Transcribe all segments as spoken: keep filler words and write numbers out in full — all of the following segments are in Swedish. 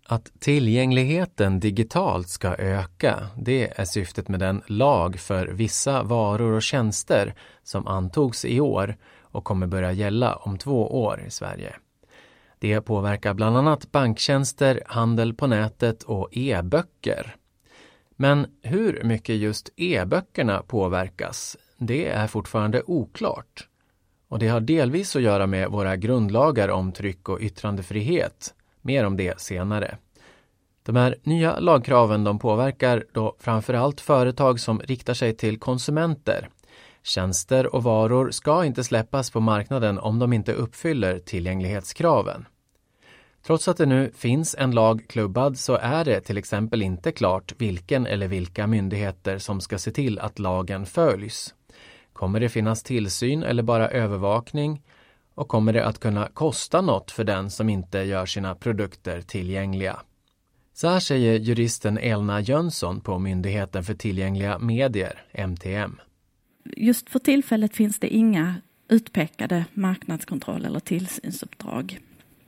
Att tillgängligheten digitalt ska öka, det är syftet med den lag för vissa varor och tjänster som antogs i år och kommer börja gälla om två år i Sverige. Det påverkar bland annat banktjänster, handel på nätet och e-böcker. Men hur mycket just e-böckerna påverkas, det är fortfarande oklart. Och det har delvis att göra med våra grundlagar om tryck- och yttrandefrihet. Mer om det senare. De här nya lagkraven de påverkar då framförallt företag som riktar sig till konsumenter. Tjänster och varor ska inte släppas på marknaden om de inte uppfyller tillgänglighetskraven. Trots att det nu finns en lag klubbad så är det till exempel inte klart vilken eller vilka myndigheter som ska se till att lagen följs. Kommer det finnas tillsyn eller bara övervakning? Och kommer det att kunna kosta något för den som inte gör sina produkter tillgängliga? Så här säger juristen Elna Jönsson på Myndigheten för tillgängliga medier, M T M. Just för tillfället finns det inga utpekade marknadskontroll- eller tillsynsuppdrag.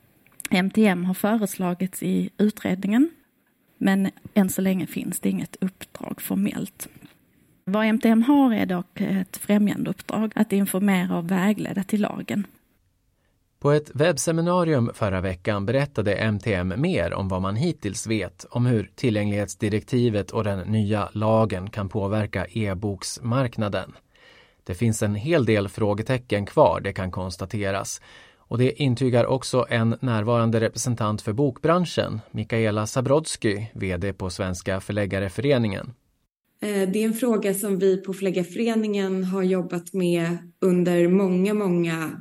M T M har föreslagits i utredningen, men än så länge finns det inget uppdrag formellt. Vad M T M har är dock ett främjandeuppdrag att informera och vägleda till lagen. På ett webbseminarium förra veckan berättade M T M mer om vad man hittills vet om hur tillgänglighetsdirektivet och den nya lagen kan påverka e-boksmarknaden. Det finns en hel del frågetecken kvar, det kan konstateras. Och det intygar också en närvarande representant för bokbranschen, Mikaela Zabrodsky, vd på Svenska förläggareföreningen. Det är en fråga som vi på Förläggareföreningen har jobbat med under många, många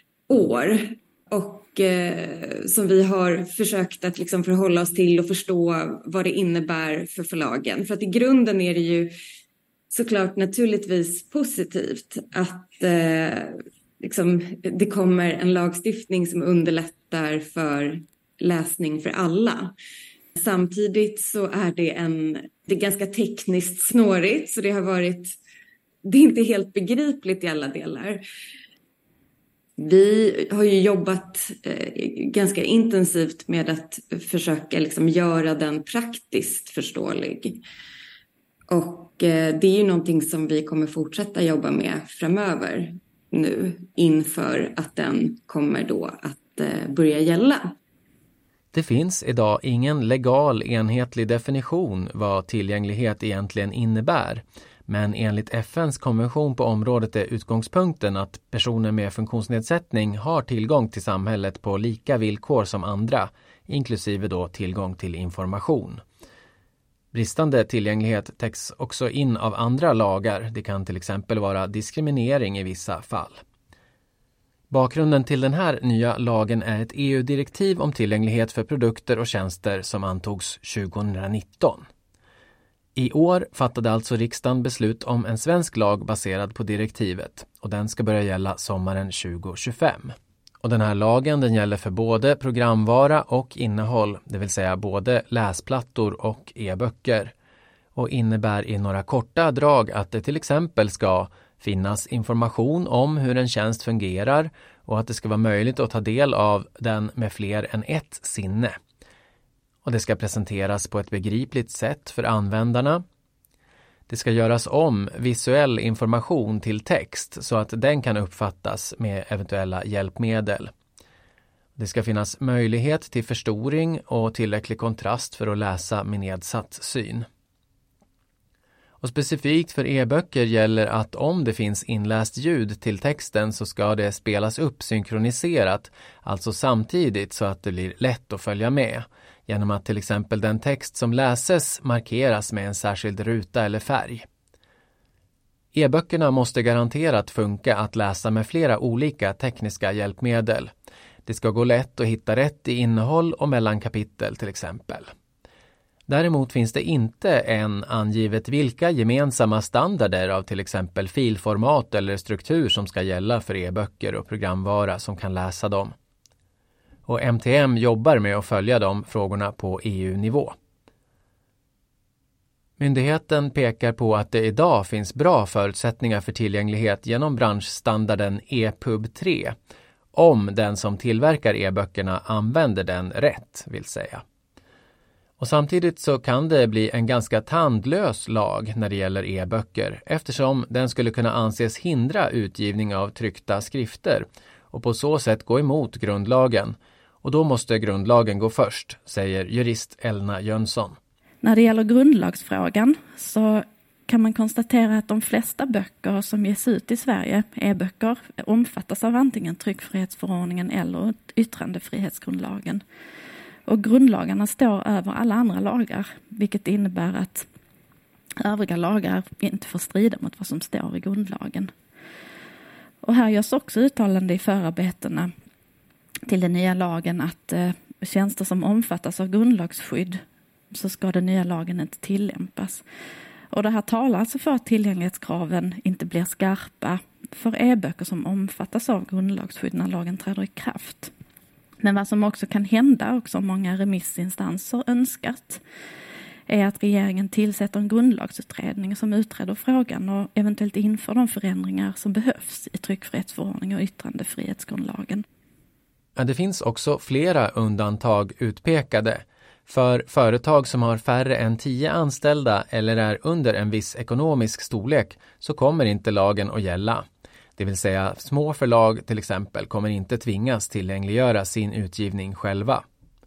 år. Och eh, som vi har försökt att liksom förhålla oss till och förstå vad det innebär för förlagen. För att i grunden är det ju såklart naturligtvis positivt att eh, liksom, det kommer en lagstiftning som underlättar för läsning för alla. Samtidigt så är det en det är ganska tekniskt snårigt, så det har varit det är inte helt begripligt i alla delar. Vi har ju jobbat eh, ganska intensivt med att försöka liksom göra den praktiskt förståelig. Och eh, det är ju någonting som vi kommer fortsätta jobba med framöver nu inför att den kommer då att eh, börja gälla. Det finns idag ingen legal enhetlig definition vad tillgänglighet egentligen innebär. Men enligt F N:s konvention på området är utgångspunkten att personer med funktionsnedsättning har tillgång till samhället på lika villkor som andra, inklusive då tillgång till information. Bristande tillgänglighet täcks också in av andra lagar. Det kan till exempel vara diskriminering i vissa fall. Bakgrunden till den här nya lagen är ett E U-direktiv om tillgänglighet för produkter och tjänster som antogs tjugonitton. I år fattade alltså riksdagen beslut om en svensk lag baserad på direktivet och den ska börja gälla sommaren tjugohundratjugofem. Och den här lagen den gäller för både programvara och innehåll, det vill säga både läsplattor och e-böcker. Och innebär i några korta drag att det till exempel ska finnas information om hur en tjänst fungerar och att det ska vara möjligt att ta del av den med fler än ett sinne. Och det ska presenteras på ett begripligt sätt för användarna. Det ska göras om visuell information till text så att den kan uppfattas med eventuella hjälpmedel. Det ska finnas möjlighet till förstoring och tillräcklig kontrast för att läsa med nedsatt syn. Och specifikt för e-böcker gäller att om det finns inläst ljud till texten så ska det spelas upp synkroniserat, alltså samtidigt så att det blir lätt att följa med, genom att till exempel den text som läses markeras med en särskild ruta eller färg. E-böckerna måste garanterat funka att läsa med flera olika tekniska hjälpmedel. Det ska gå lätt att hitta rätt i innehåll och mellan kapitel till exempel. Däremot finns det inte än angivet vilka gemensamma standarder av till exempel filformat eller struktur som ska gälla för e-böcker och programvara som kan läsa dem. Och M T M jobbar med att följa de frågorna på E U-nivå. Myndigheten pekar på att det idag finns bra förutsättningar för tillgänglighet genom branschstandarden E P U B tre, om den som tillverkar e-böckerna använder den rätt, vill säga. Och samtidigt så kan det bli en ganska tandlös lag när det gäller e-böcker eftersom den skulle kunna anses hindra utgivning av tryckta skrifter och på så sätt gå emot grundlagen. Och då måste grundlagen gå först, säger jurist Elna Jönsson. När det gäller grundlagsfrågan så kan man konstatera att de flesta böcker som ges ut i Sverige, e-böcker, omfattas av antingen tryckfrihetsförordningen eller yttrandefrihetsgrundlagen. Och grundlagarna står över alla andra lagar, vilket innebär att övriga lagar inte får strida mot vad som står i grundlagen. Och här görs också uttalande i förarbetena till den nya lagen att eh, tjänster som omfattas av grundlagsskydd så ska den nya lagen inte tillämpas. Och det här talar alltså för att tillgänglighetskraven inte blir skarpa för e-böcker som omfattas av grundlagsskydd när lagen träder i kraft. Men vad som också kan hända, och som många remissinstanser önskat, är att regeringen tillsätter en grundlagsutredning som utreder frågan och eventuellt inför de förändringar som behövs i tryckfrihetsförordningen och yttrandefrihetsgrundlagen. Det finns också flera undantag utpekade. För företag som har färre än tio anställda eller är under en viss ekonomisk storlek så kommer inte lagen att gälla. Det vill säga små förlag till exempel kommer inte tvingas tillgängliggöra sin utgivning själva.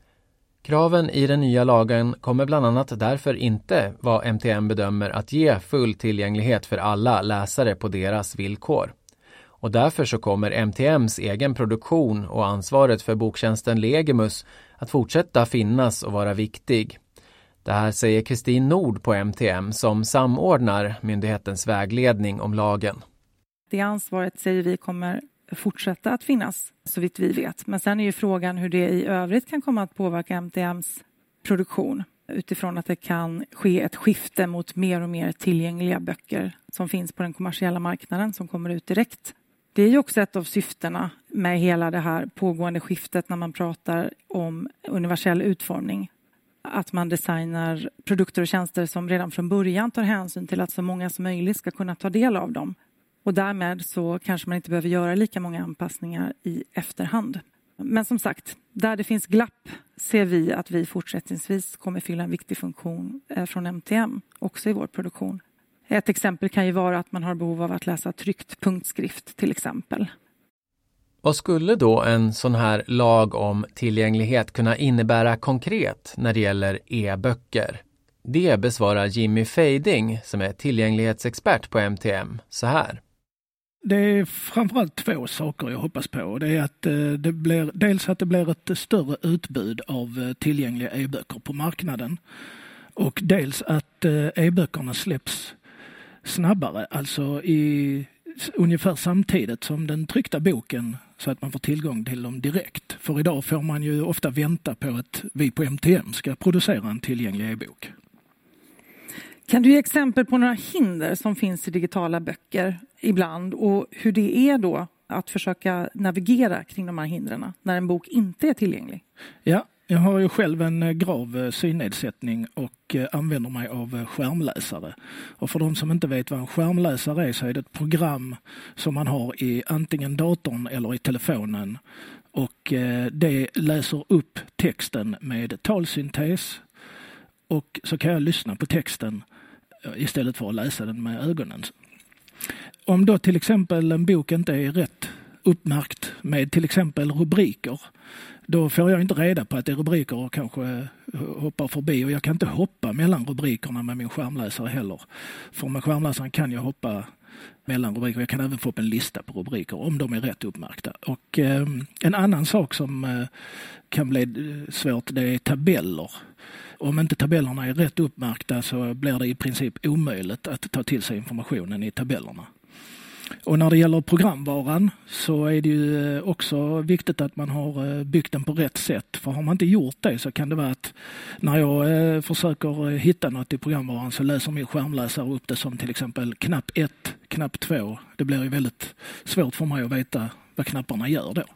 Kraven i den nya lagen kommer bland annat därför inte vad M T M bedömer att ge full tillgänglighet för alla läsare på deras villkor. Och därför så kommer M T M:s egen produktion och ansvaret för boktjänsten Legimus att fortsätta finnas och vara viktig. Det här säger Kristin Nord på M T M som samordnar myndighetens vägledning om lagen. Det ansvaret säger vi kommer fortsätta att finnas så vitt vi vet. Men sen är ju frågan hur det i övrigt kan komma att påverka M T M:s produktion utifrån att det kan ske ett skifte mot mer och mer tillgängliga böcker som finns på den kommersiella marknaden som kommer ut direkt. Det är ju också ett av syftena med hela det här pågående skiftet när man pratar om universell utformning. Att man designar produkter och tjänster som redan från början tar hänsyn till att så många som möjligt ska kunna ta del av dem. Och därmed så kanske man inte behöver göra lika många anpassningar i efterhand. Men som sagt, där det finns glapp ser vi att vi fortsättningsvis kommer fylla en viktig funktion från M T M också i vår produktion. Ett exempel kan ju vara att man har behov av att läsa tryckt punktskrift till exempel. Vad skulle då en sån här lag om tillgänglighet kunna innebära konkret när det gäller e-böcker? Det besvarar Jimmy Fading som är tillgänglighetsexpert på M T M så här. Det är framförallt två saker jag hoppas på. Det är att det blir, dels att det blir ett större utbud av tillgängliga e-böcker på marknaden. Och dels att e-böckerna släpps snabbare, alltså i ungefär samtidigt som den tryckta boken så att man får tillgång till dem direkt. För idag får man ju ofta vänta på att vi på M T M ska producera en tillgänglig e-bok. Kan du ge exempel på några hinder som finns i digitala böcker ibland och hur det är då att försöka navigera kring de här hindren när en bok inte är tillgänglig? Ja, jag har ju själv en grav synnedsättning och använder mig av skärmläsare. Och för de som inte vet vad en skärmläsare är så är det ett program som man har i antingen datorn eller i telefonen. Och det läser upp texten med talsyntes och så kan jag lyssna på texten istället för att läsa den med ögonen. Om då till exempel en bok inte är rätt uppmärkt med till exempel rubriker, då får jag inte reda på att det är rubriker och kanske hoppar förbi. Och jag kan inte hoppa mellan rubrikerna med min skärmläsare heller. För med skärmläsaren kan jag hoppa mellan rubriker. Jag kan även få upp en lista på rubriker om de är rätt uppmärkta. Och eh, en annan sak som eh, kan bli svårt, det är tabeller. Om inte tabellerna är rätt uppmärkta så blir det i princip omöjligt att ta till sig informationen i tabellerna. Och när det gäller programvaran så är det ju också viktigt att man har byggt den på rätt sätt. För har man inte gjort det så kan det vara att när jag försöker hitta något i programvaran så läser min skärmläsare upp det som till exempel knapp ett, knapp två. Det blir ju väldigt svårt för mig att veta vad knapparna gör då.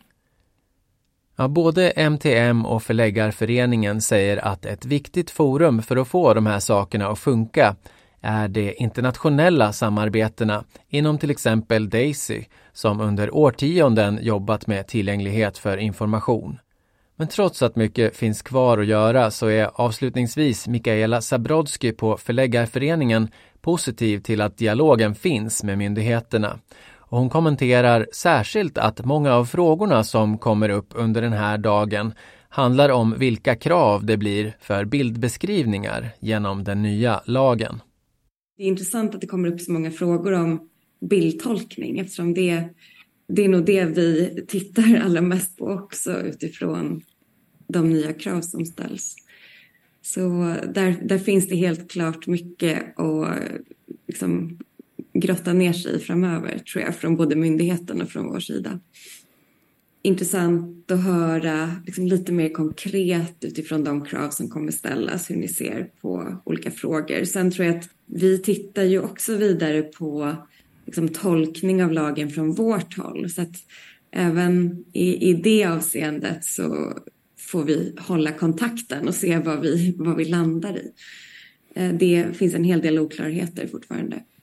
Ja, både M T M och Förläggarföreningen säger att ett viktigt forum för att få de här sakerna att funka är de internationella samarbetena inom till exempel DAISY som under årtionden jobbat med tillgänglighet för information. Men trots att mycket finns kvar att göra så är avslutningsvis Mikaela Zabrodsky på Förläggarföreningen positiv till att dialogen finns med myndigheterna. Och hon kommenterar särskilt att många av frågorna som kommer upp under den här dagen handlar om vilka krav det blir för bildbeskrivningar genom den nya lagen. Det är intressant att det kommer upp så många frågor om bildtolkning eftersom det, det är nog det vi tittar allra mest på också utifrån de nya krav som ställs. Så där, där finns det helt klart mycket att liksom grotta ner sig framöver tror jag från både myndigheten och från vår sida. Intressant att höra liksom lite mer konkret utifrån de krav som kommer ställas, hur ni ser på olika frågor. Sen tror jag att vi tittar ju också vidare på liksom, tolkning av lagen från vårt håll. Så att även i, i det avseendet så får vi hålla kontakten och se vad vi, vad vi landar i. Det finns en hel del oklarheter fortfarande.